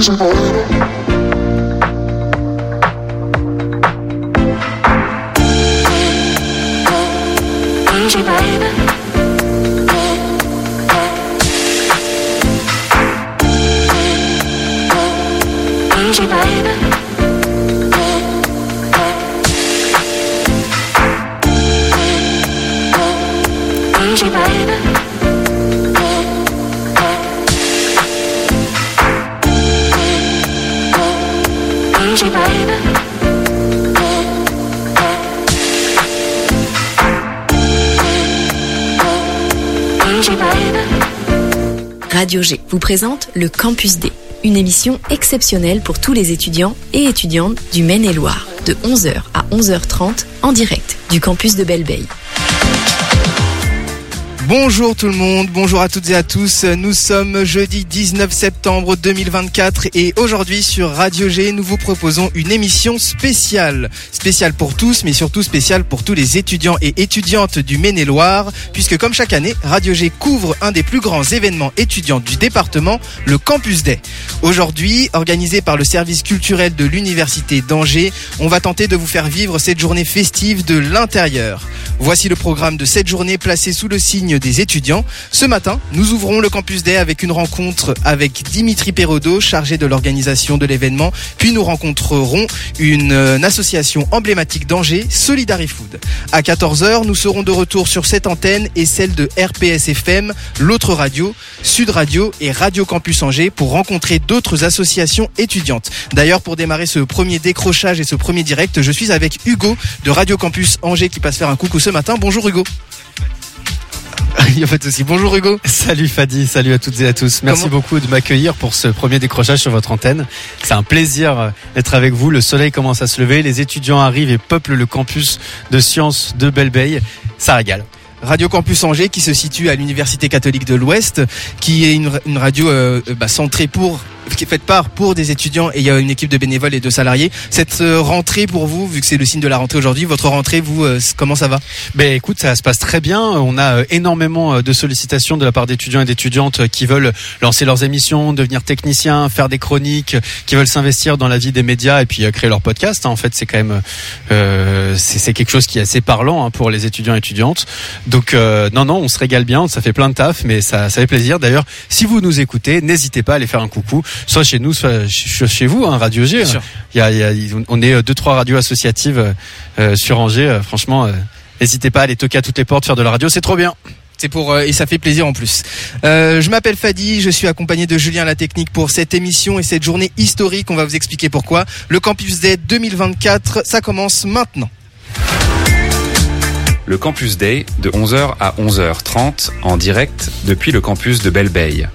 Radio G vous présente le Campus D, une émission exceptionnelle pour tous les étudiants et étudiantes du Maine-et-Loire, de 11h à 11h30 en direct du campus de Belle-Beille. Bonjour tout le monde, bonjour à toutes et à tous, nous sommes jeudi 19 septembre 2024 et aujourd'hui sur Radio G nous vous proposons une émission spéciale pour tous mais surtout spéciale pour tous les étudiants et étudiantes du Maine-et-Loire puisque comme chaque année Radio G couvre un des plus grands événements étudiants du département, le Campus Day. Aujourd'hui, organisé par le service culturel de l'Université d'Angers, on va tenter de vous faire vivre cette journée festive de l'intérieur. Voici le programme de cette journée placé sous le signe des étudiants. Ce matin, nous ouvrons le Campus Day avec une rencontre avec Dimitri Perraudot, chargé de l'organisation de l'événement. Puis nous rencontrerons une association emblématique d'Angers, Solidarifood. À 14h, nous serons de retour sur cette antenne et celle de RPS FM, l'autre radio, Sud Radio et Radio Campus Angers pour rencontrer d'autres associations étudiantes. D'ailleurs, pour démarrer ce premier décrochage et ce premier direct, je suis avec Hugo de Radio Campus Angers qui passe faire un coucou ce matin. Bonjour Hugo. Il n'y a pas de souci. Bonjour Hugo. Salut Fadi, salut à toutes et à tous. Merci beaucoup de m'accueillir pour ce premier décrochage sur votre antenne. C'est un plaisir d'être avec vous. Le soleil commence à se lever, les étudiants arrivent et peuplent le campus de sciences de Belle-Beille. Ça régale. Radio Campus Angers qui se situe à l'Université catholique de l'Ouest, qui est une radio centrée qui est faite pour des étudiants et il y a une équipe de bénévoles et de salariés. Cette rentrée pour vous, vu que c'est le signe de la rentrée aujourd'hui, votre rentrée, vous, comment ça va ? Ben écoute, ça se passe très bien. On a énormément de sollicitations de la part d'étudiants et d'étudiantes qui veulent lancer leurs émissions, devenir techniciens, faire des chroniques, qui veulent s'investir dans la vie des médias et puis créer leur podcast. En fait, c'est quand même c'est quelque chose qui est assez parlant pour les étudiants et étudiantes. Donc non, on se régale bien, ça fait plein de taf, mais ça fait plaisir. D'ailleurs, si vous nous écoutez, n'hésitez pas à aller faire un coucou. Soit chez nous, soit chez vous, Radio G. On est 2-3 radios associatives sur Angers. Franchement, n'hésitez pas à aller toquer à toutes les portes, faire de la radio, c'est trop bien. C'est et ça fait plaisir en plus. Je m'appelle Fadi, je suis accompagné de Julien La Technique pour cette émission et cette journée historique. On va vous expliquer pourquoi. Le Campus Day 2024, ça commence maintenant. Le Campus Day de 11h à 11h30 en direct depuis le campus de Belle-Beille.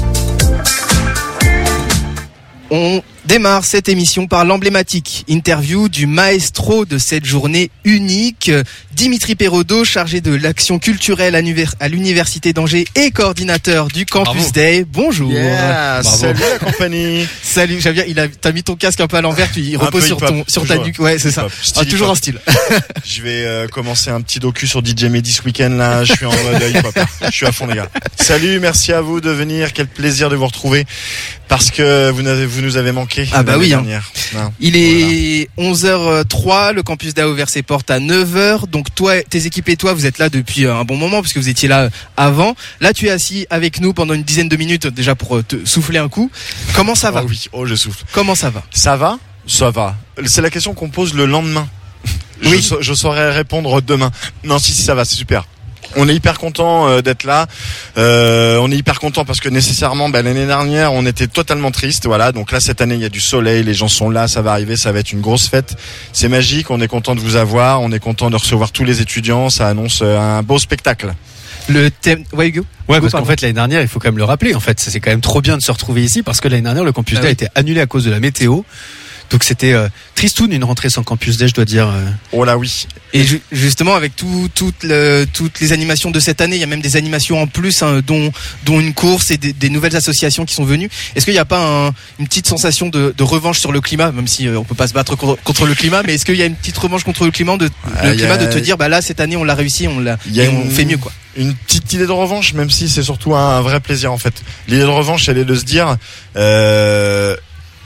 On démarre cette émission par l'emblématique interview du maestro de cette journée unique, Dimitri Perraudot, chargé de l'action culturelle à l'Université d'Angers et coordinateur du Campus Bravo. Day. Bonjour. Yeah, salut la compagnie. Salut, Javier, t'as mis ton casque un peu à l'envers, il repose sur ta nuque. Ouais, c'est ça. Toujours en style. Je vais commencer un petit docu sur DJ Mehdi ce week-end là. Je suis en mode hip-hop. Je suis à fond les gars. Salut, merci à vous de venir. Quel plaisir de vous retrouver parce que vous nous avez manqué. Ah bah oui. Dernière. Non, il est 11h03. Le Campus Day a ouvert ses portes à 9h. Donc toi, tes équipes et toi, vous êtes là depuis un bon moment puisque vous étiez là avant. Là, tu es assis avec nous pendant une dizaine de minutes déjà pour te souffler un coup. Comment ça va ? Oh oui, je souffle. Comment ça va ? Ça va. C'est la question qu'on pose le lendemain. Oui. Je saurais répondre demain. Non, si, ça va, c'est super. On est hyper content d'être là. On est hyper content parce que nécessairement, l'année dernière, on était totalement triste. Voilà. Donc là, cette année, il y a du soleil, les gens sont là, ça va arriver, ça va être une grosse fête. C'est magique. On est content de vous avoir. On est content de recevoir tous les étudiants. Ça annonce un beau spectacle. Le thème, ouais Hugo. Ouais, parce qu'en fait l'année dernière, il faut quand même le rappeler. En fait, c'est quand même trop bien de se retrouver ici parce que l'année dernière, le Campus Day a été annulé à cause de la météo. Donc c'était tristoun une rentrée sans Campus Day, je dois dire. Oh là oui. Et justement avec toutes les animations de cette année, il y a même des animations en plus, dont une course et des nouvelles associations qui sont venues. Est-ce qu'il n'y a pas une petite sensation de revanche sur le climat, même si on peut pas se battre contre le climat, mais est-ce qu'il y a une petite revanche contre le climat de te dire là cette année on l'a réussi, on fait mieux quoi. Une petite idée de revanche, même si c'est surtout un vrai plaisir en fait. L'idée de revanche, elle est de se dire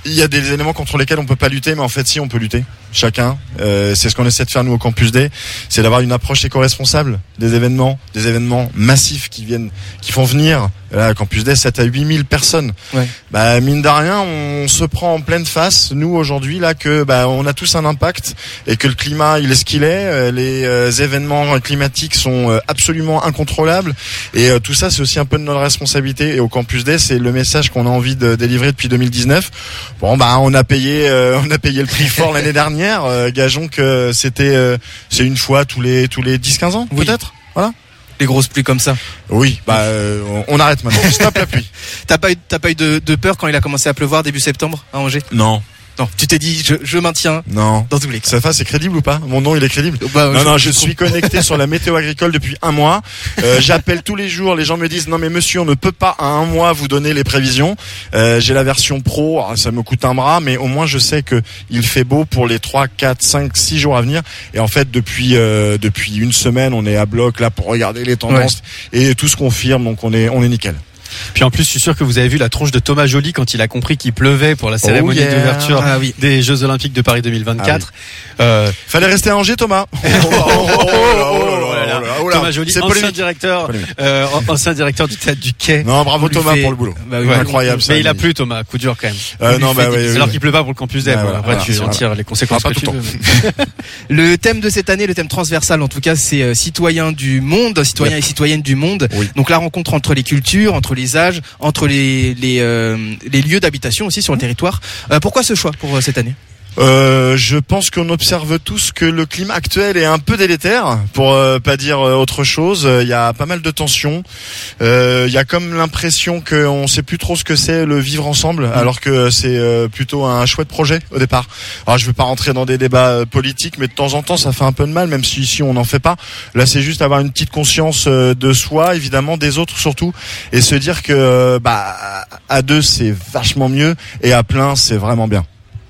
il y a des éléments contre lesquels on peut pas lutter, mais en fait si, on peut lutter. Chacun, c'est ce qu'on essaie de faire nous au Campus Day, c'est d'avoir une approche éco-responsable des événements massifs qui font venir là, Campus Day 7 à 8 000 personnes. Ouais. Bah mine de rien, on se prend en pleine face nous aujourd'hui là que on a tous un impact et que le climat il est ce qu'il est, les événements climatiques sont absolument incontrôlables et tout ça c'est aussi un peu de notre responsabilité et au Campus Day c'est le message qu'on a envie de délivrer depuis 2019. Bon on a payé le prix fort l'année dernière, gageons que c'est une fois tous les 10-15 ans peut-être. Voilà. Les grosses pluies comme ça. Oui, on arrête maintenant. Stop la pluie. T'as pas eu de peur quand il a commencé à pleuvoir début septembre à Angers? Non. Non, tu t'es dit je maintiens. Non. Dans tous les cas. Ça c'est crédible ou pas? Mon nom il est crédible? Je suis connecté sur la météo agricole depuis 1 mois. J'appelle tous les jours, les gens me disent non mais monsieur on ne peut pas à 1 mois vous donner les prévisions. J'ai la version pro, ça me coûte un bras mais au moins je sais que il fait beau pour les 3, 4, 5, 6 jours à venir et en fait depuis une semaine on est à bloc là pour regarder les tendances et tout se confirme donc on est nickel. Puis en plus, je suis sûr que vous avez vu la tronche de Thomas Joly quand il a compris qu'il pleuvait pour la cérémonie d'ouverture des Jeux Olympiques de Paris 2024. Fallait rester à Angers, Thomas. Thomas Joly, ancien directeur du théâtre du Quai. Non, bravo Thomas pour le boulot. Incroyable. Mais il a plu Thomas, coup dur quand même. Alors qu'il pleut pas pour le Campus Day. Après, tu en tires les conséquences que tu veux. Le thème de cette année, le thème transversal en tout cas, c'est citoyens du monde, citoyens et citoyennes du monde. Oui. Donc la rencontre entre les cultures, entre les âges, entre les lieux d'habitation aussi sur le territoire. Pourquoi ce choix pour cette année? Je pense qu'on observe tous que le climat actuel est un peu délétère, pour pas dire autre chose. Il y a pas mal de tensions. Il y a comme l'impression qu'on sait plus trop ce que c'est le vivre ensemble, alors que c'est plutôt un chouette projet au départ. Alors je veux pas rentrer dans des débats politiques, mais de temps en temps ça fait un peu de mal, même si ici on n'en fait pas. Là c'est juste avoir une petite conscience de soi, évidemment des autres surtout, et se dire que à 2 c'est vachement mieux et à plein c'est vraiment bien.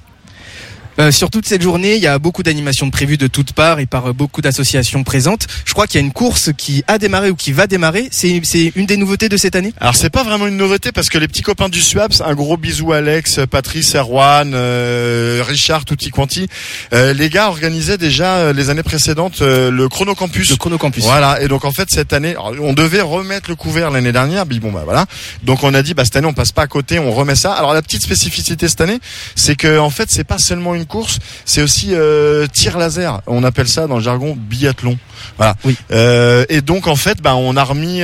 Sur toute cette journée, il y a beaucoup d'animations prévues de toutes parts et par beaucoup d'associations présentes. Je crois qu'il y a une course qui a démarré ou qui va démarrer. C'est une des nouveautés de cette année? Alors c'est pas vraiment une nouveauté parce que les petits copains du SWAPS, un gros bisou Alex, Patrice, Erwan, Richard, tutti quanti, les gars organisaient déjà les années précédentes le Chrono Campus. Le Chrono Campus. Voilà, et donc en fait cette année, on devait remettre le couvert l'année dernière, voilà. Donc on a dit cette année on passe pas à côté, on remet ça. Alors la petite spécificité cette année, c'est que en fait c'est pas seulement une course, c'est aussi tir laser. On appelle ça dans le jargon biathlon. Voilà. Oui. Et donc en fait, on a remis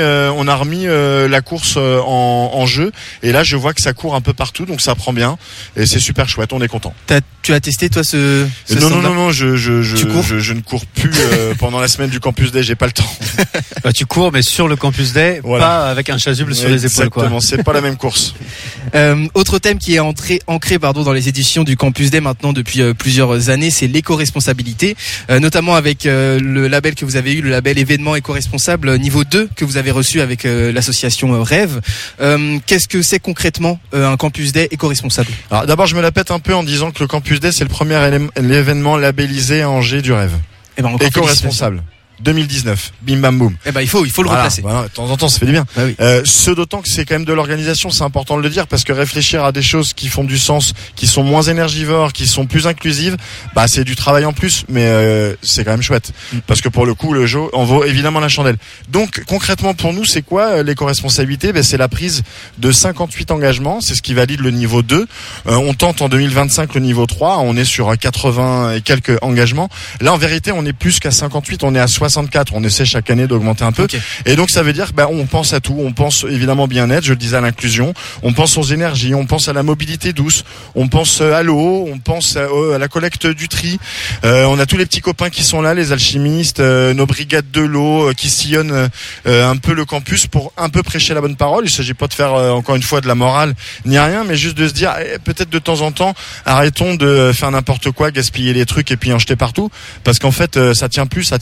la course en jeu. Et là, je vois que ça court un peu partout, donc ça prend bien. Et c'est super chouette. On est content. Tu as testé toi ce Non. Je ne cours plus pendant la semaine du Campus Day. J'ai pas le temps. Tu cours, mais sur le Campus Day, pas avec un chasuble sur les épaules. Exactement. C'est pas la même course. Autre thème qui est ancré dans les éditions du Campus Day maintenant depuis plusieurs années, c'est l'éco-responsabilité, notamment avec le label que vous avez eu, le label événement éco-responsable niveau 2 que vous avez reçu avec l'association Rêve. Qu'est-ce que c'est concrètement un Campus Day éco-responsable? Alors d'abord, je me la pète un peu en disant que le Campus Day c'est le premier événement labellisé à Angers du Rêve. Éco-responsable. 2019, bim bam boum. Il faut le replacer. Voilà, de temps en temps, ça fait du bien. Ce d'autant que c'est quand même de l'organisation, c'est important de le dire, parce que réfléchir à des choses qui font du sens, qui sont moins énergivores, qui sont plus inclusives, c'est du travail en plus, mais c'est quand même chouette. Parce que pour le coup, le jeu en vaut évidemment la chandelle. Donc concrètement pour nous, c'est quoi l'éco-responsabilité? C'est la prise de 58 engagements, c'est ce qui valide le niveau 2. On tente en 2025 le niveau 3, on est sur 80 et quelques engagements. Là en vérité, on est plus qu'à 58, on est à 64. On essaie chaque année d'augmenter un peu. Okay. Et donc ça veut dire on pense à tout. On pense évidemment bien-être, je le disais, à l'inclusion. On pense aux énergies, on pense à la mobilité douce, on pense à l'eau, on pense à la collecte du tri. On a tous les petits copains qui sont là, les alchimistes, nos brigades de l'eau qui sillonnent un peu le campus pour un peu prêcher la bonne parole. Il s'agit pas de faire encore une fois de la morale ni rien, mais juste de se dire peut-être de temps en temps arrêtons de faire n'importe quoi, gaspiller les trucs et puis en jeter partout, parce qu'en fait ça tient pas, ça craque.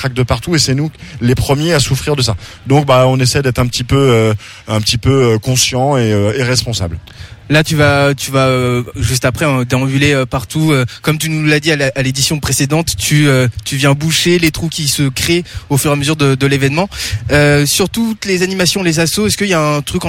craque de partout et c'est nous les premiers à souffrir de ça. Donc on essaie d'être un petit peu conscient et responsable. Là, tu vas juste après déambuler partout. Comme tu nous l'as dit à l'édition précédente, tu viens boucher les trous qui se créent au fur et à mesure de l'événement. Sur toutes les animations, les assos, est-ce qu'il y a un truc,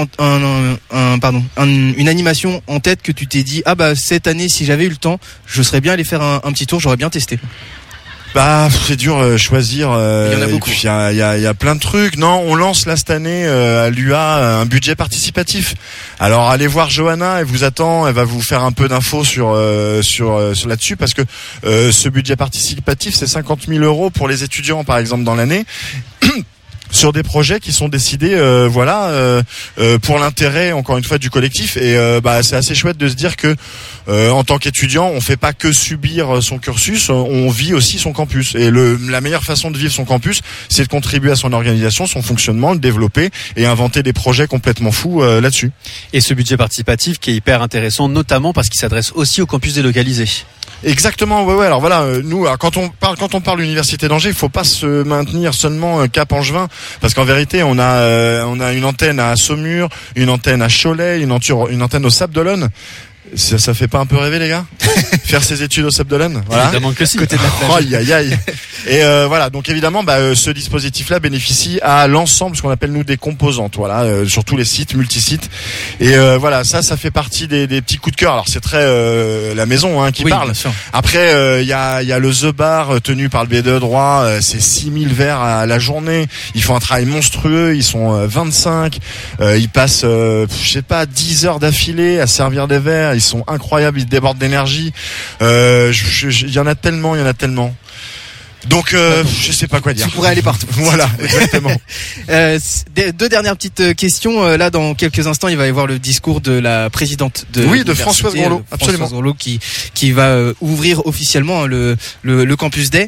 une animation en tête que tu t'es dit, cette année, si j'avais eu le temps, je serais bien allé faire un petit tour, j'aurais bien testé. C'est dur choisir. Il y en a beaucoup. Il y a plein de trucs. Non, on lance là cette année à l'UA un budget participatif. Alors allez voir Johanna, elle vous attend, elle va vous faire un peu d'infos sur là-dessus parce que ce budget participatif c'est 50 000 € pour les étudiants par exemple dans l'année. Sur des projets qui sont décidés pour l'intérêt encore une fois du collectif et c'est assez chouette de se dire que en tant qu'étudiant on fait pas que subir son cursus, on vit aussi son campus et la meilleure façon de vivre son campus c'est de contribuer à son organisation, son fonctionnement, le développer et inventer des projets complètement fous là-dessus. Et ce budget participatif qui est hyper intéressant notamment parce qu'il s'adresse aussi au campus délocalisé. Exactement, ouais. Alors voilà, nous, quand on parle l'université d'Angers, il faut pas se maintenir seulement Cap Angevin, parce qu'en vérité, on a une antenne à Saumur, une antenne à Cholet, une antenne au Sable d'Olonne. Ça fait pas un peu rêver les gars faire ses études au Sable d'Olonne, voilà. Évidemment que si. Côté de la plage. Aïe. Et voilà, donc évidemment ce dispositif-là bénéficie à l'ensemble ce qu'on appelle nous des composantes, voilà, sur tous les sites, multisites. Et voilà, ça fait partie des petits coups de cœur. Alors c'est très la maison qui parle. Bien sûr. Après il y a le The Bar tenu par le BDE droit, c'est 6000 verres à la journée. Ils font un travail monstrueux, ils sont 25, ils passent 10 heures d'affilée à servir des verres. Ils sont incroyables, ils débordent d'énergie. Il y en a tellement. Donc je sais pas quoi dire. Tu pourrais aller partout. Voilà, exactement. Deux dernières petites questions. Là, dans quelques instants, il va y avoir le discours de la présidente de Françoise Grandlot, absolument. Françoise Grandlot qui va ouvrir officiellement le Campus Day.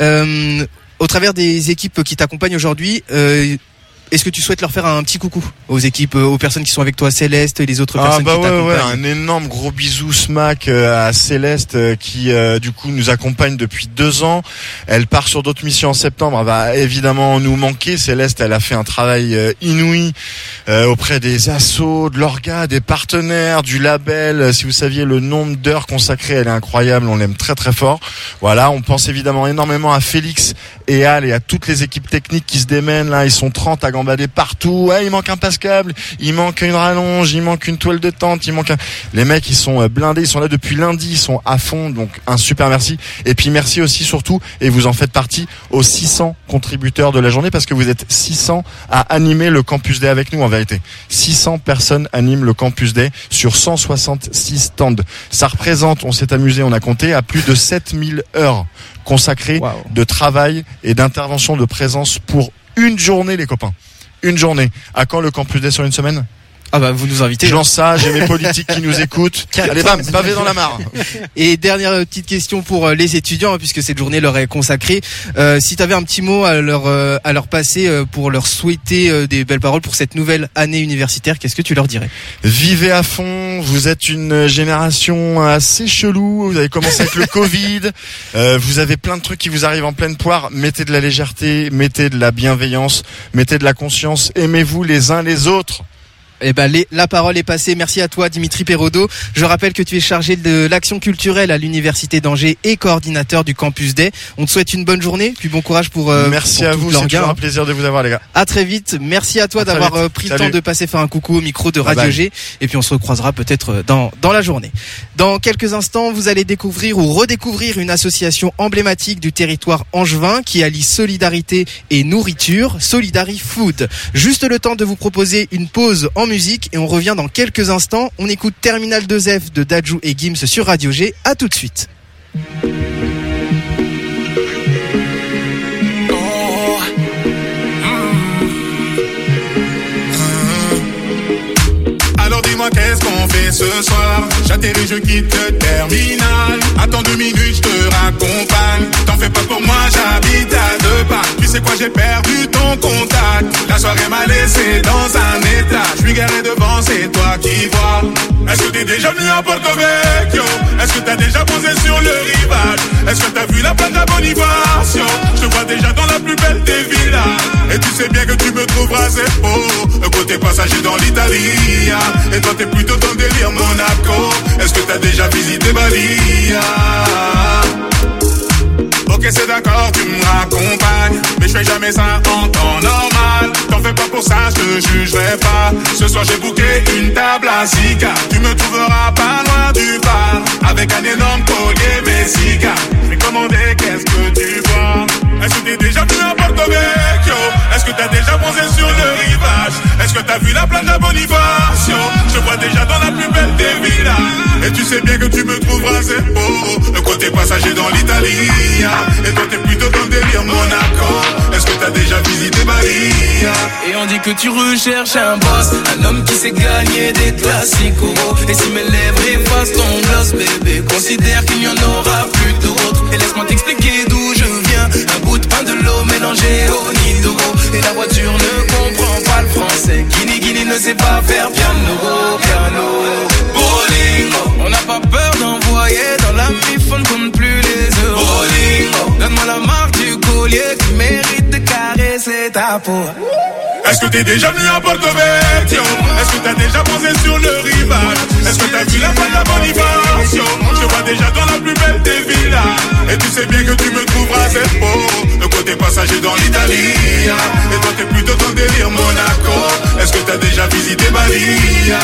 Au travers des équipes qui t'accompagnent aujourd'hui, est-ce que tu souhaites leur faire un petit coucou aux équipes, aux personnes qui sont avec toi, Céleste et les autres personnes qui t'accompagnent? Ouais, un énorme gros bisou smack à Céleste qui du coup nous accompagne depuis 2 ans. Elle part sur d'autres missions en septembre, elle va évidemment nous manquer. Céleste, elle a fait un travail inouï auprès des assos, de l'orga, des partenaires, du label. Si vous saviez le nombre d'heures consacrées, elle est incroyable, on l'aime très très fort. Voilà, on pense évidemment énormément à Félix et Al et à toutes les équipes techniques qui se démènent là, ils sont 30 à gambader partout. Il manque un passe-câble, il manque une rallonge, il manque une toile de tente, les mecs ils sont blindés, ils sont là depuis lundi, ils sont à fond, donc un super merci. Et puis merci aussi surtout, et vous en faites partie, aux 600 contributeurs de la journée, parce que vous êtes 600 à animer le Campus Day avec nous en vérité. 600 personnes animent le Campus Day sur 166 stands. Ça représente, on s'est amusé, on a compté, à plus de 7000 heures consacrées de travail et d'intervention de présence pour une journée les copains. Une journée. À quand le Campus Day sur une semaine ? Vous nous invitez. Je lance ça, j'ai mes politiques qui nous écoutent. Allez bam, pavé dans la mare. Et dernière petite question pour les étudiants, puisque cette journée leur est consacrée. Si tu avais un petit mot à leur passer pour leur souhaiter des belles paroles pour cette nouvelle année universitaire, qu'est-ce que tu leur dirais ? Vivez à fond, vous êtes une génération assez chelou, vous avez commencé avec le Covid, vous avez plein de trucs qui vous arrivent en pleine poire, mettez de la légèreté, mettez de la bienveillance, mettez de la conscience, aimez-vous les uns les autres. La parole est passée. Merci à toi, Dimitri Perraudot. Je rappelle que tu es chargé de l'action culturelle à l'Université d'Angers et coordinateur du Campus Day. On te souhaite une bonne journée, puis bon courage pour merci pour à vous, c'est toujours un plaisir de vous avoir les gars. À très vite. Merci à toi d'avoir pris le temps de passer faire un coucou au micro de Radio G. Et puis on se recroisera peut-être dans la journée. Dans quelques instants, vous allez découvrir ou redécouvrir une association emblématique du territoire angevin qui allie solidarité et nourriture, Solidari Food. Juste le temps de vous proposer une pause en musique et on revient dans quelques instants. On écoute Terminal 2F de Dadju et Gims sur Radio G. À tout de suite. Alors dis-moi qu'est-ce qu'on fait ce soir? J'atterris, je quitte le terminal. Attends 2 minutes, je te raccompagne. T'en fais pas pour moi, j'habite à 2 pas. Tu sais quoi, j'ai perdu ton contact. La soirée m'a laissé dans un état. Je suis garé devant, c'est toi qui vois. Est-ce que t'es déjà venu à Porto Vecchio? Est-ce que t'as déjà posé sur le rivage? Est-ce que t'as vu la plage à Bonifacio? Je te vois déjà dans la plus belle des villas. Et tu sais bien que tu me trouveras c'est faux. Le côté passager dans l'Italie. Et toi t'es plutôt dans le délire Monaco. Est-ce que t'as déjà visité Bali? Ok c'est d'accord, tu me raccompagnes. Mais je fais jamais ça en temps normal. T'en fais pas pour ça, je te jugerai pas. Ce soir j'ai booké une table à Zika. Tu me trouveras pas loin du bar. Avec un énorme collier Messica. Je vais commander, qu'est-ce que tu vois? Est-ce que t'es déjà venu à Porto Vecchio? Est-ce que t'as déjà posé sur le rivage? Est-ce que t'as vu la plage à Bonifacio? Je vois déjà dans la plus belle des villas. Et tu sais bien que tu me trouveras c'est beau. Le côté passager dans l'Italie. Et toi t'es plutôt dans le délire Monaco. Est-ce que t'as déjà visité Bali? Et on dit que tu recherches un boss, un homme qui sait gagner des classicos. Et si mes lèvres effacent ton gloss, bébé, considère qu'il n'y en aura plus d'autres. Et laisse-moi t'expliquer d'où je viens. Un bout de pain, de l'eau mélangée au nido. Et la voiture ne comprend pas le français. Guini ne sait pas faire piano, piano. Bowling, on n'a pas peur d'envoyer dans la mi-fond, compte plus les euros. Bowling, donne-moi la marque du collier qui mérite de caresser ta peau. Est-ce que t'es déjà venu à Porto Vecchio? Est-ce que t'as déjà posé sur le rivage? Est-ce que t'as vu la plage à Bonifacio? Je vois déjà dans la plus belle des villas. Et tu sais bien que tu me trouveras c'est beau. Le côté passager dans l'Italie. Et toi t'es plutôt dans le délire Monaco. Est-ce que t'as déjà visité Bali?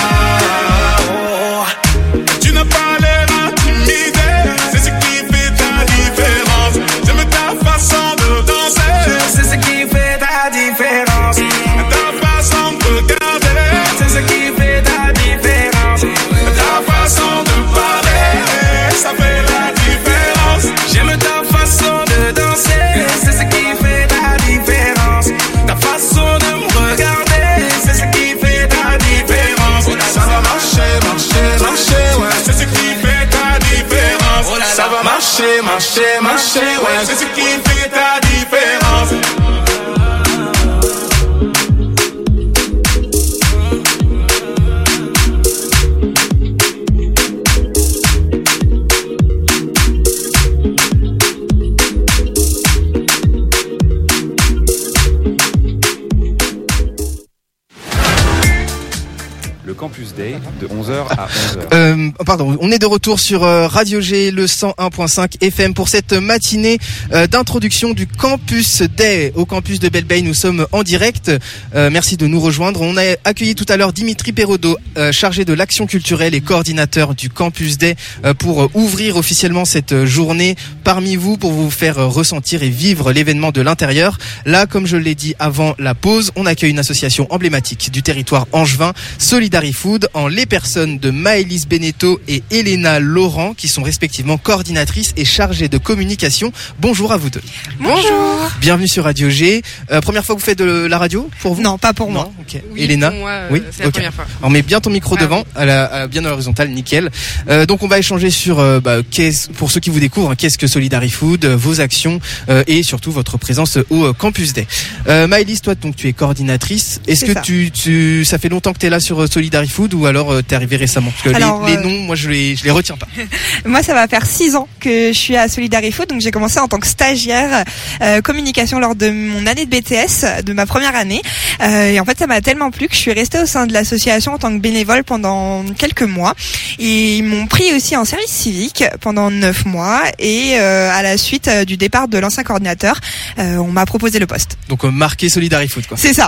Tu n'as pas l'air intimidé. C'est ce qui fait ta différence. J'aime ta façon de danser. C'est ce qui fait ta différence. Ta façon de regarder. C'est ce qui fait ta différence. Ta façon de parler. Ça fait la différence. J'aime ta façon de danser. C'est ce qui fait ta différence. Ta façon de me regarder. C'est ce qui fait ta différence. Ça va marcher, marcher, marcher, ouais. C'est ce qui fait ta différence. Ça va marcher, marcher, marcher, ouais. C'est ce qui fait ta différence. Le Campus Day de 11h à 11h. Pardon, on est de retour sur Radio G, le 101.5 FM pour cette matinée d'introduction du Campus Day. Au campus de Belle-Beille, nous sommes en direct. Merci de nous rejoindre. On a accueilli tout à l'heure Dimitri Perrodo, chargé de l'action culturelle et coordinateur du Campus Day, pour ouvrir officiellement cette journée parmi vous, pour vous faire ressentir et vivre l'événement de l'intérieur. Là, comme je l'ai dit avant la pause, on accueille une association emblématique du territoire angevin, Solidarifood, en les personnes de Maëlys Beneteau et Elena Laurent, qui sont respectivement coordinatrices et chargées de communication. Bonjour à vous deux. Bonjour. Bienvenue sur Radio G. Première fois que vous faites de la radio pour vous? Non, pas pour moi. Okay. Oui, Elena, pour moi, oui, c'est la première fois. Alors mets bien ton micro devant, bien à l'horizontale, nickel. Donc on va échanger sur, pour ceux qui vous découvrent, qu'est-ce que Solidarifood, vos actions et surtout votre présence au Campus Day. Maëlys, toi donc tu es coordinatrice. Est-ce que ça fait longtemps que tu es là sur Solidarifood ou alors t'es arrivée récemment? Parce que les noms, moi je les retiens pas. Moi ça va faire 6 ans que je suis à Solidarifood, donc j'ai commencé en tant que stagiaire communication lors de mon année de BTS, de ma première année. Et en fait ça m'a tellement plu que je suis restée au sein de l'association en tant que bénévole pendant quelques mois. Et ils m'ont pris aussi en service civique pendant 9 mois et à la suite du départ de l'ancien coordinateur, on m'a proposé le poste. Donc marqué Solidarifood quoi. C'est ça.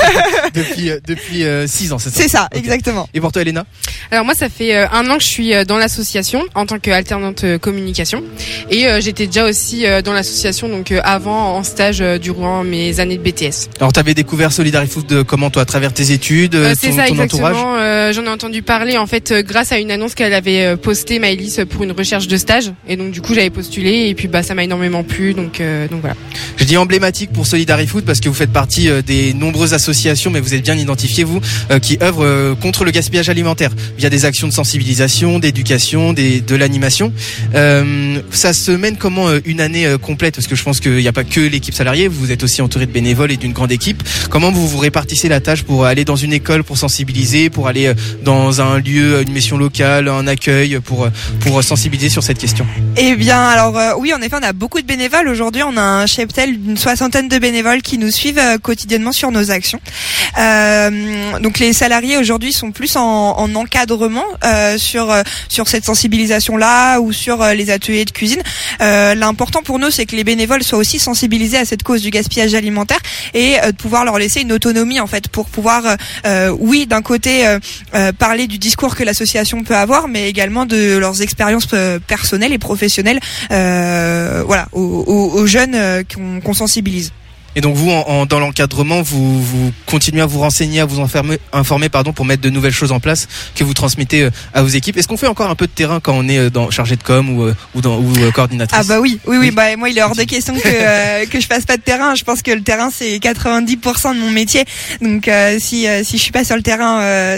depuis 6 ans, c'est ça? C'est ça, okay. Exactement. Et pour toi Elena? Alors moi ça fait 1 an que je suis dans l'association en tant qu'alternante communication et j'étais déjà aussi dans l'association donc avant en stage durant mes années de BTS. Alors t'avais découvert Solidarifood comment toi, à travers tes études, c'est ton ça, exactement. Entourage? J'en ai entendu parler en fait grâce à une annonce qu'elle avait postée Maëlys pour une recherche de stage et donc du coup j'avais postulé et puis ça m'a énormément plu donc voilà. Je dis emblématique pour Solidarifood parce que vous faites partie des nombreuses associations mais vous êtes bien identifiés vous qui œuvrent contre le gaspillage alimentaire via des actions de sensibilisation, d'éducation, de l'animation. Ça se mène comment une année complète, parce que je pense qu'il n'y a pas que l'équipe salariée, vous êtes aussi entouré de bénévoles et d'une grande équipe. Comment vous répartissez la tâche pour aller dans une école pour sensibiliser, pour aller dans un lieu, une mission locale, un accueil pour sensibiliser sur cette question? Eh bien, alors oui, en effet, on a beaucoup de bénévoles. Aujourd'hui, on a un cheptel d'une 60aine de bénévoles qui nous suivent quotidiennement sur nos actions. Donc les salariés aujourd'hui sont plus en encadrement sur cette sensibilisation-là ou sur les ateliers de cuisine. L'important pour nous, c'est que les bénévoles soient aussi sensibilisés à cette cause du gaspillage alimentaire et de pouvoir leur laisser une autonomie en fait pour pouvoir, oui, d'un côté parler du discours que l'association peut avoir, mais également de leurs expériences personnelles et professionnelles, voilà, aux jeunes qu'on sensibilise. Et donc vous, dans l'encadrement, vous continuez à vous renseigner, à vous informer pour mettre de nouvelles choses en place que vous transmettez à vos équipes. Est-ce qu'on fait encore un peu de terrain quand on est chargé de com ou coordinatrice? Ah bah oui. Bah moi il est hors de question que je fasse pas de terrain. Je pense que le terrain c'est 90% de mon métier. Donc si je suis pas sur le terrain,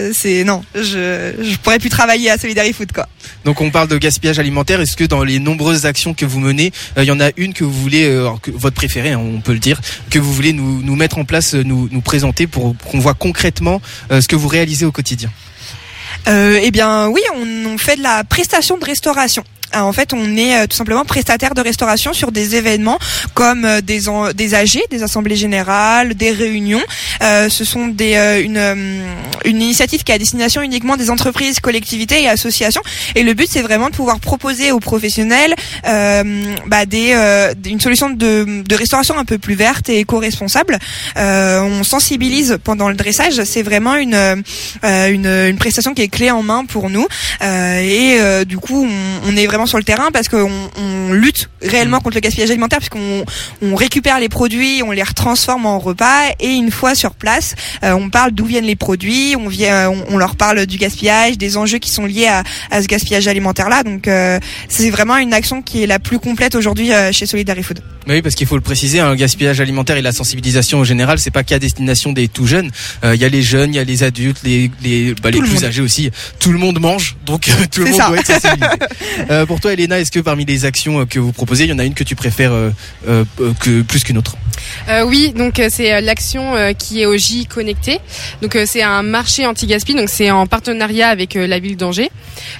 je pourrais plus travailler à Solidarifood quoi. Donc on parle de gaspillage alimentaire. Est-ce que dans les nombreuses actions que vous menez, il y en a une que vous voulez, votre préférée, hein, on peut le dire, que vous voulez nous mettre en place, nous présenter pour qu'on voit concrètement ce que vous réalisez au quotidien? Eh bien oui, on fait de la prestation de restauration. En fait, on est tout simplement prestataire de restauration sur des événements comme des AG, des assemblées générales, des réunions. Ce sont une initiative qui est à destination uniquement des entreprises, collectivités et associations. Et le but, c'est vraiment de pouvoir proposer aux professionnels une solution de restauration un peu plus verte et éco-responsable. On sensibilise pendant le dressage. C'est vraiment une prestation qui est clé en main pour nous. Du coup, on est vraiment sur le terrain parce qu'on lutte réellement contre le gaspillage alimentaire puisqu'on récupère les produits, on les retransforme en repas et une fois sur place, on parle d'où viennent les produits, on leur parle du gaspillage, des enjeux qui sont liés à ce gaspillage alimentaire là. Donc c'est vraiment une action qui est la plus complète aujourd'hui chez Solidarifood. Oui, parce qu'il faut le préciser, le gaspillage alimentaire et la sensibilisation en général, c'est pas qu'à destination des tout jeunes. Il y a les jeunes, il y a les adultes, les plus âgés aussi. Tout le monde mange, donc tout le monde doit être sensibilisé. Pour toi, Elena, est-ce que parmi les actions que vous proposez, il y en a une que tu préfères plus qu'une autre? Oui, donc c'est l'action qui est au J Connecté. Donc c'est un marché anti-gaspi, donc c'est en partenariat avec la ville d'Angers.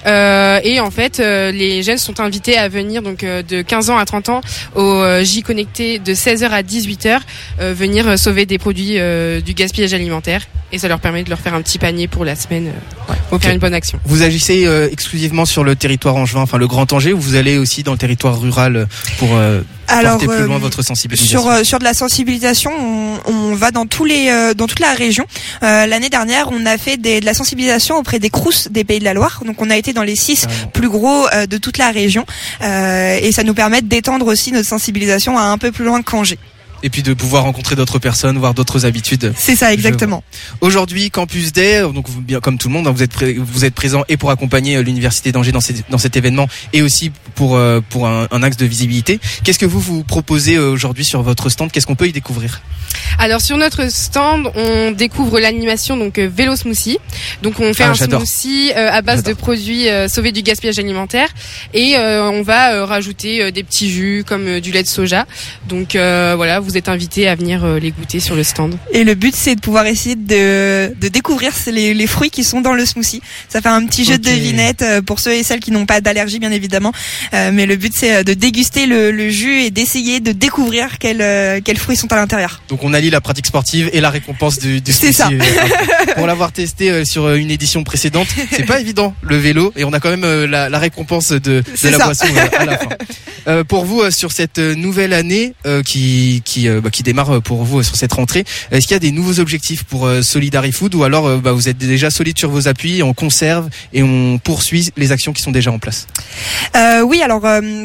Et en fait, les jeunes sont invités à venir donc de 15 ans à 30 ans au J Connecté de 16h à 18h, venir sauver des produits du gaspillage alimentaire. Et ça leur permet de leur faire un petit panier pour la semaine, faire une bonne action. Vous agissez exclusivement sur le territoire angevin, enfin le Grand Angers, ou vous allez aussi dans le territoire rural pour porter plus loin votre sensibilisation? Sur de la sensibilisation, on va dans toute la région. L'année dernière, on a fait de la sensibilisation auprès des Crous des Pays de la Loire. Donc on a été dans les 6 plus gros de toute la région. Et ça nous permet d'étendre aussi notre sensibilisation à un peu plus loin qu'Angers. Et puis de pouvoir rencontrer d'autres personnes, voir d'autres habitudes. C'est ça, exactement. Aujourd'hui, Campus Day, donc bien comme tout le monde, vous êtes présent et pour accompagner l'université d'Angers dans cet événement et aussi pour un axe de visibilité. Qu'est-ce que vous proposez aujourd'hui sur votre stand? Qu'est-ce qu'on peut y découvrir? Alors sur notre stand, on découvre l'animation donc vélo smoothie. Donc on fait un smoothie à base de produits sauvés du gaspillage alimentaire et on va rajouter des petits jus comme du lait de soja. Donc voilà, vous êtes invités à venir les goûter sur le stand. Et le but c'est de pouvoir essayer de découvrir les fruits qui sont dans le smoothie. Ça fait un petit jeu de devinette pour ceux et celles qui n'ont pas d'allergie bien évidemment. Mais le but c'est de déguster le jus et d'essayer de découvrir quels fruits sont à l'intérieur. Donc on allie la pratique sportive et la récompense du c'est ça. Pour l'avoir testé sur une édition précédente, c'est pas évident le vélo et on a quand même la récompense de la boisson à la fin. Pour vous sur cette nouvelle année qui démarre pour vous sur cette rentrée, est-ce qu'il y a des nouveaux objectifs pour Solidarifood ou alors vous êtes déjà solide sur vos appuis, on conserve et on poursuit les actions qui sont déjà en place? Oui, alors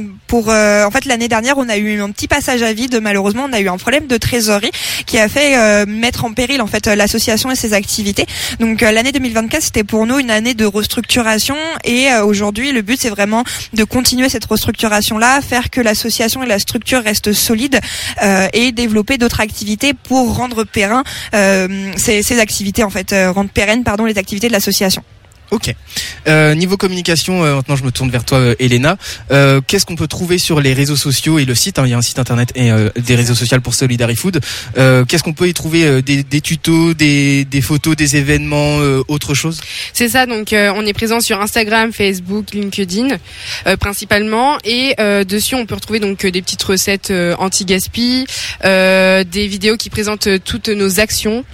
en fait l'année dernière on a eu un petit passage à vide, malheureusement on a eu un problème de trésorerie qui a fait mettre en péril en fait l'association et ses activités. Donc l'année 2024 c'était pour nous une année de restructuration et aujourd'hui le but c'est vraiment de continuer cette restructuration là, faire que l'association et la structure restent solides et et développer d'autres activités pour rendre pérenne ces activités, en fait, rendre pérennes les activités de l'association. Ok. Niveau communication, maintenant je me tourne vers toi, Elena. Qu'est-ce qu'on peut trouver sur les réseaux sociaux et le site, il y a un site internet et des réseaux sociaux pour Solidarifood. Qu'est-ce qu'on peut y trouver, des tutos, des photos, des événements, autre chose? C'est ça, donc on est présent sur Instagram, Facebook, LinkedIn principalement, et dessus on peut retrouver donc des petites recettes anti-gaspi, des vidéos qui présentent toutes nos actions,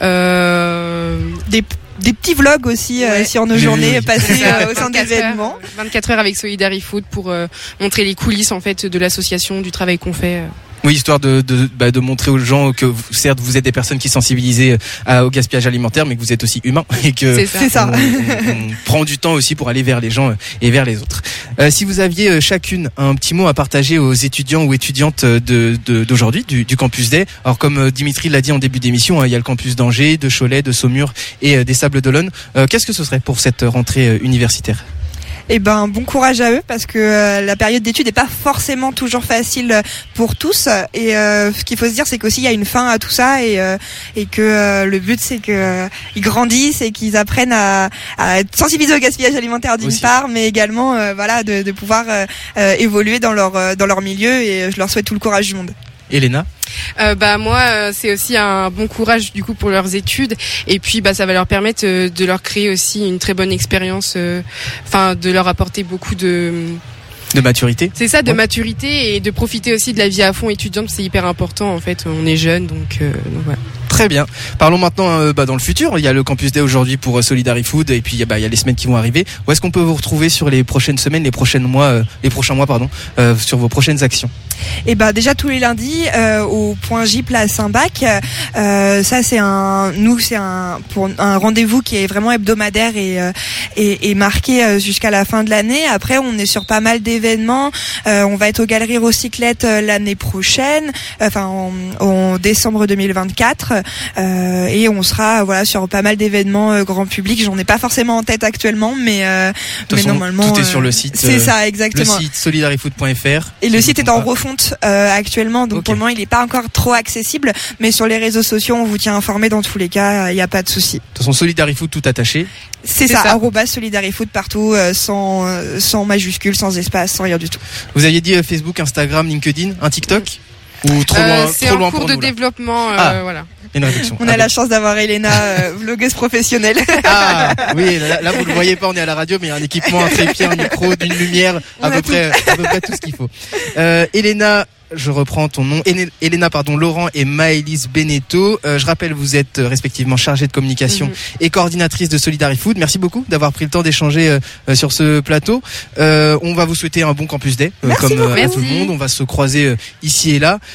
des petits vlogs aussi sur nos journées passées au sein d'événements. 24 heures avec Solidarifood pour montrer les coulisses en fait de l'association, du travail qu'on fait. Oui, histoire de montrer aux gens que certes vous êtes des personnes qui sensibilisées au gaspillage alimentaire, mais que vous êtes aussi humains et que c'est ça. On prend du temps aussi pour aller vers les gens et vers les autres. Si vous aviez chacune un petit mot à partager aux étudiants ou étudiantes d'aujourd'hui du Campus Day. Alors comme Dimitri l'a dit en début d'émission, il y a le campus d'Angers, de Cholet, de Saumur et des Sables-d'Olonne. Qu'est-ce que ce serait pour cette rentrée universitaire? Bon courage à eux, parce que la période d'études n'est pas forcément toujours facile pour tous, et ce qu'il faut se dire, c'est qu'aussi il y a une fin à tout ça, et que le but c'est que ils grandissent et qu'ils apprennent à être sensibilisés au gaspillage alimentaire d'une part, mais également de pouvoir évoluer dans leur milieu, et je leur souhaite tout le courage du monde. Elena? Moi c'est aussi un bon courage du coup pour leurs études, et puis ça va leur permettre de leur créer aussi une très bonne expérience, de leur apporter beaucoup de maturité. C'est ça, de maturité, et de profiter aussi de la vie à fond étudiante, c'est hyper important en fait, on est jeunes donc voilà. Très bien. Parlons maintenant dans le futur. Il y a le Campus Day aujourd'hui pour Solidarifood, et puis il y a les semaines qui vont arriver. Où est-ce qu'on peut vous retrouver sur les prochaines semaines, les prochains mois, sur vos prochaines actions? Déjà tous les lundis au Point J place Saint-Bac. Ça c'est un rendez-vous qui est vraiment hebdomadaire et marqué jusqu'à la fin de l'année. Après on est sur pas mal d'événements. On va être aux Galeries Recyclettes l'année prochaine, en décembre 2024. Et on sera sur pas mal d'événements grand public. J'en ai pas forcément en tête actuellement, mais normalement tout est sur le site. C'est ça, exactement. Le site solidarifood.fr. Et le site est en refonte actuellement, donc pour le moment il est pas encore trop accessible, mais sur les réseaux sociaux on vous tient informé dans tous les cas, il y a pas de souci. De toute façon, Solidarifood tout attaché. C'est ça. @Solidarifood partout, sans majuscule, sans espace, sans rien du tout. Vous aviez dit Facebook, Instagram, LinkedIn, un TikTok? Ou trop loin? C'est en cours de développement, voilà. Une réflexion. On a la chance d'avoir Elena, vlogueuse professionnelle. Ah oui, là vous le voyez pas, on est à la radio, mais il y a un équipement, un trépied, un micro, d'une lumière, à peu près tout ce qu'il faut. Elena, je reprends ton nom. Elena, Laurent et Maëlys Beneteau. Je rappelle, vous êtes respectivement chargée de communication et coordinatrice de Solidarifood. Merci beaucoup d'avoir pris le temps d'échanger sur ce plateau. On va vous souhaiter un bon Campus Day, comme à tout le monde. On va se croiser ici et là.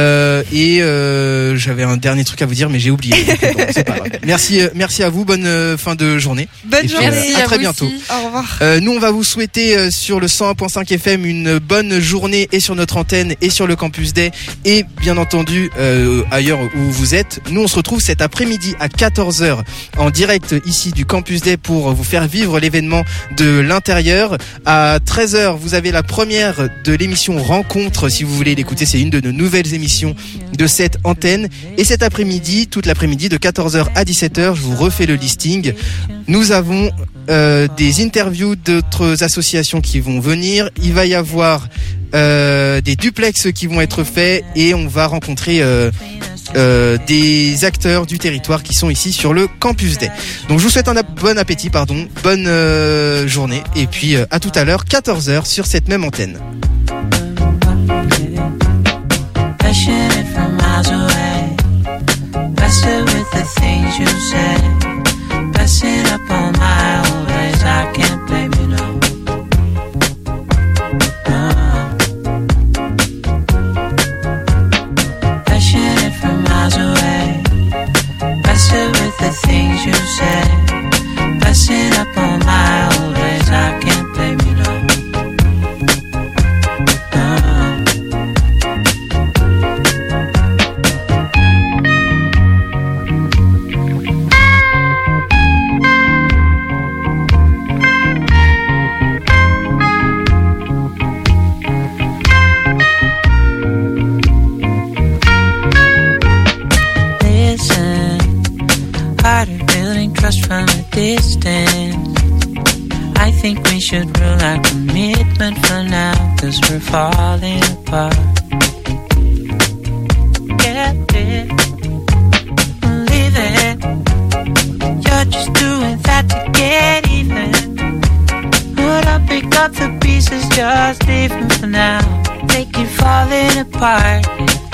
J'avais un dernier truc à vous dire, mais j'ai oublié. C'est pas grave. Merci à vous. Bonne fin de journée. Bonne journée. À très bientôt. Au revoir. Nous, on va vous souhaiter sur le 101.5 FM une bonne journée, et sur notre antenne et sur le Campus Day, et bien entendu ailleurs où vous êtes. Nous on se retrouve cet après-midi à 14h en direct ici du Campus Day pour vous faire vivre l'événement de l'intérieur. À 13h vous avez la première de l'émission Rencontre, si vous voulez l'écouter, c'est une de nos nouvelles émissions de cette antenne. Et cet après-midi, toute l'après-midi de 14h à 17h, je vous refais le listing. Nous avons des interviews d'autres associations qui vont venir. Il va y avoir des duplex qui vont être faits, et on va rencontrer des acteurs du territoire qui sont ici sur le Campus Day. Donc je vous souhaite un bon appétit, bonne journée, et puis à tout à l'heure, 14h sur cette même antenne. The things you said, passing up on my old ways, I can't blame you, no. trust from a distance. I think we should rule our commitment for now, 'cause we're falling apart. Get it, leave it. You're just doing that to get even. Would I pick up the pieces, just leave them for now? They keep falling apart.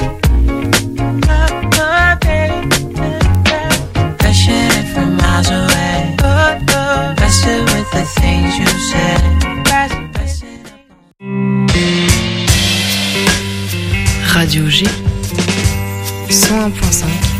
Pushing it from miles away. Messing with the things you said. Radio G 101.5